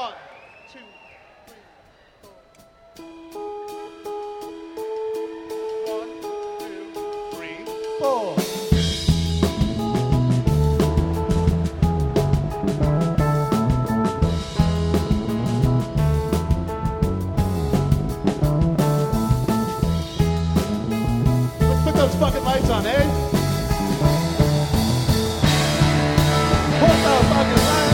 1, 2, 3, 4. 1, 2, 3, 4. Let's put those fucking lights on, eh? Put those fucking lights.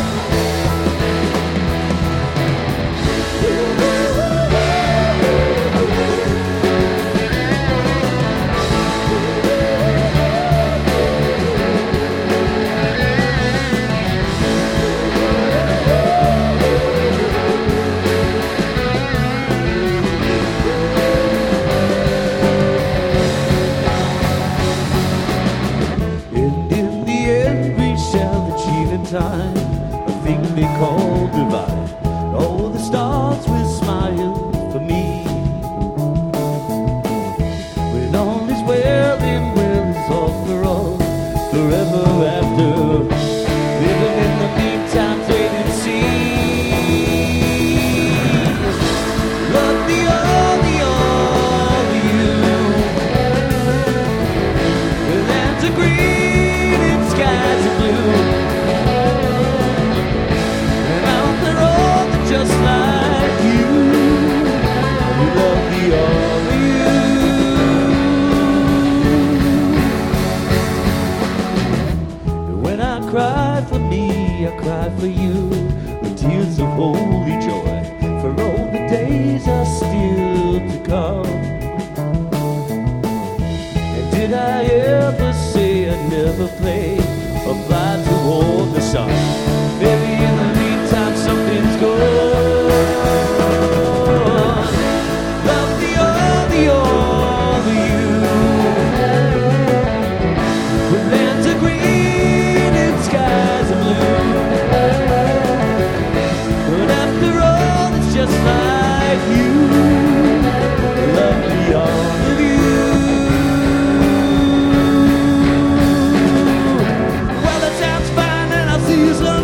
Time, a thing they call divine. Oh, the stars will smile for me. When all is well and well is all for all, forever after. Living in the meantime, wait and see. Love the all of you. The lands are green and skies are blue. Just like you, we love the all of you. When I cry for me, I cry for you, with tears of holy joy, for all the days are still to come. And did I ever say I'd never play or fly toward the sun? Maybe in the meantime something's good. Just like you, love me all of you. Well, it sounds fine and I'll see you soon.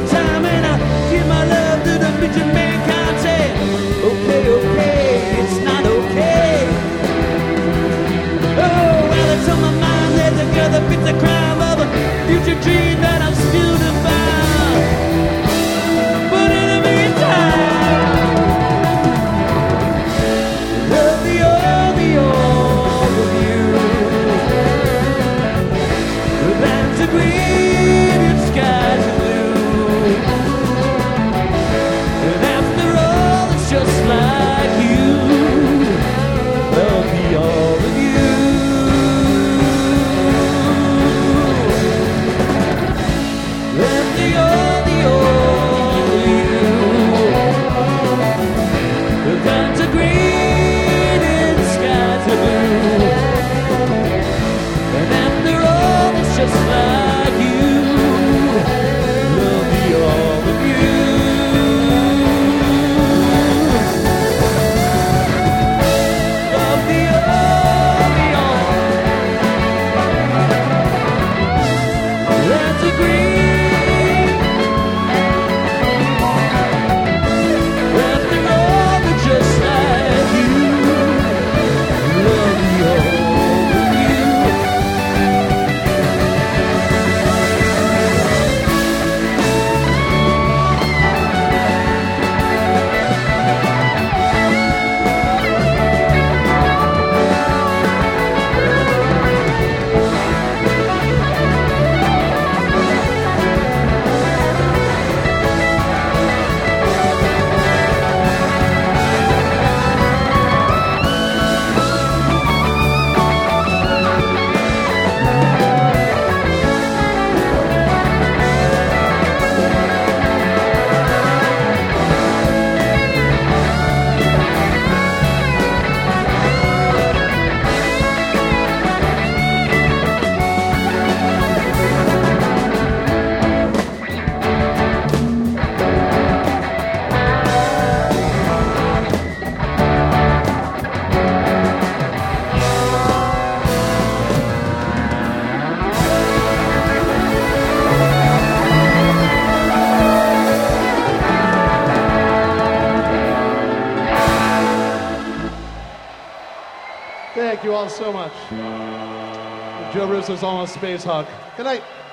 Thank you all so much. Joe Russo's Almost Space Hawk. Good night.